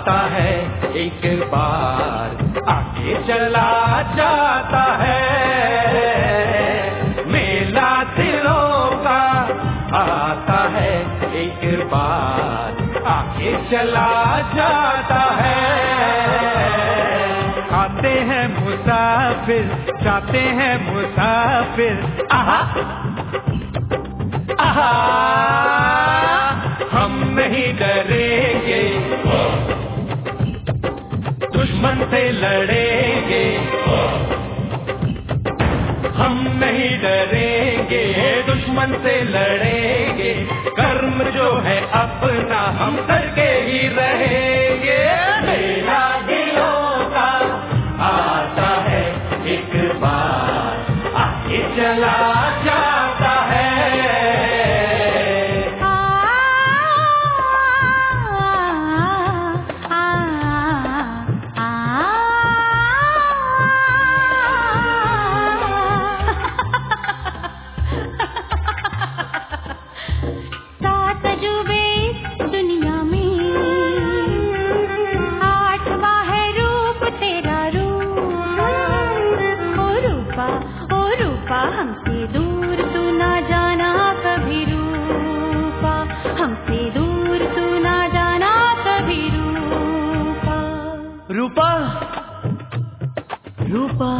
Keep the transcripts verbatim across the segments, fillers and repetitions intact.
आता है एक बार आके चला जाता है। मेला दिलों का आता है एक बार आके चला जाता है। आते हैं मुसाफिर जाते हैं मुसाफिर आहा आहा। हम नहीं डरेंगे दुश्मन से लड़ेंगे, हम नहीं डरेंगे दुश्मन से लड़ेंगे। कर्म जो है अपना हम करके ही रहेंगे। मेरा दिलों का आता है एक बार आके चला जाता है। रूपा रूपा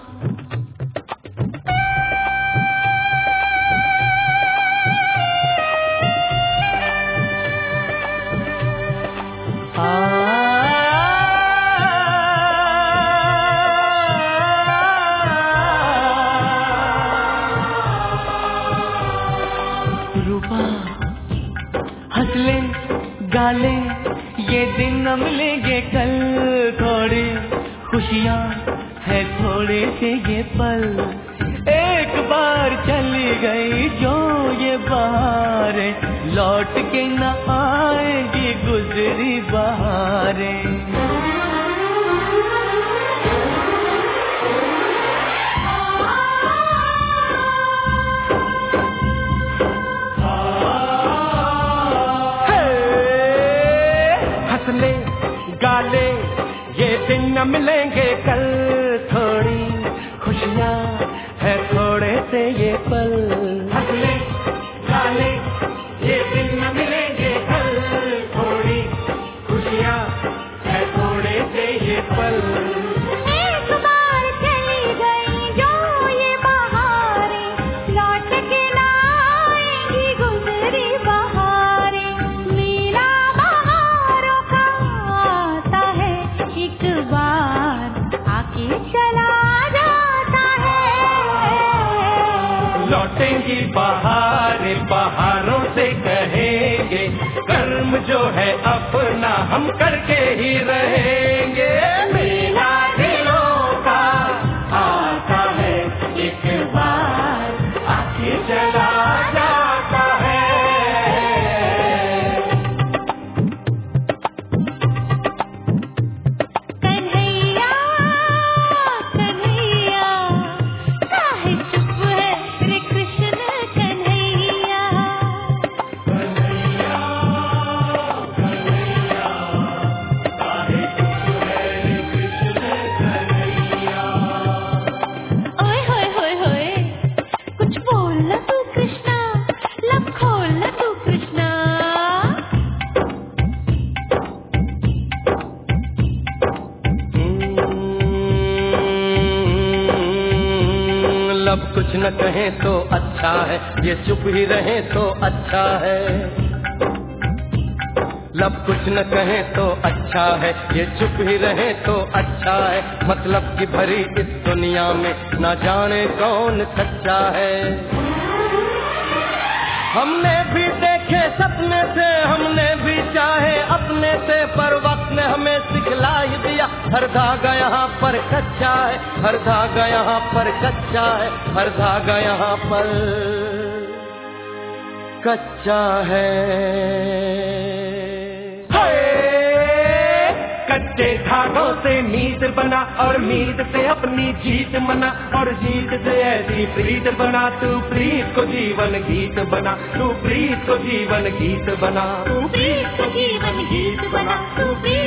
रूपा हंस ले गा ले ये दिन हम लेंगे कल। थोड़ी खुशियाँ है थोड़े से ये पल। एक बार चली गई जो ये बहारें लौट के न आएगी गुजरी बहारें। हंस ले गा ले ये दिन न मिलेंगे कल। थोड़ी खुशियाँ है थोड़े से ये पल। हंस ले गा ले ये दिन न मिलेंगे कल। थोड़ी खुशियाँ है थोड़े से ये पल। एक बार चली गई जो ये बहारें लौट के ना आएंगी गुजरी बहारें। मेरा बहारों का आता है एक बार आके चला जाता है। लौटेंगी बहारें बहारों से कहेंगे कर्म जो है अपना हम करके ही रहेंगे। मेरा दिलों का आता है एक बार आके चला जाता है। कन्हैया कन्हैया काहे चुप है रे कृष्ण कन्हैया। कन्हैया कन्हैया काहे चुप है रे कृष्ण कन्हैया। ओए होए होए होए कुछ बोल ना तू कृष्णा लब खोल ना तू कृष्णा। लब कुछ न कहे तो अच्छा है ये चुप ही रहे तो अच्छा है। लब कुछ न कहे तो अच्छा है ये चुप ही रहे तो अच्छा है। मतलब की भरी इस दुनिया में ना जाने कौन सच्चा है। हमने भी देखे सपने थे हमने भी चाहे अपने से पर वक्त ने हमें सिखला ही दिया। हर धागा यहाँ पर कच्चा है हर धागा यहाँ पर कच्चा है हर धागा यहाँ पर कच्चा है। कच्चे धागों से मीत बना और मीत से अपनी जीत मना और जीत से ऐसी प्रीत बना। तू प्रीत को जीवन गीत बना तू प्रीत को जीवन गीत बना तू प्रीत को जीवन गीत बना तू प्रीत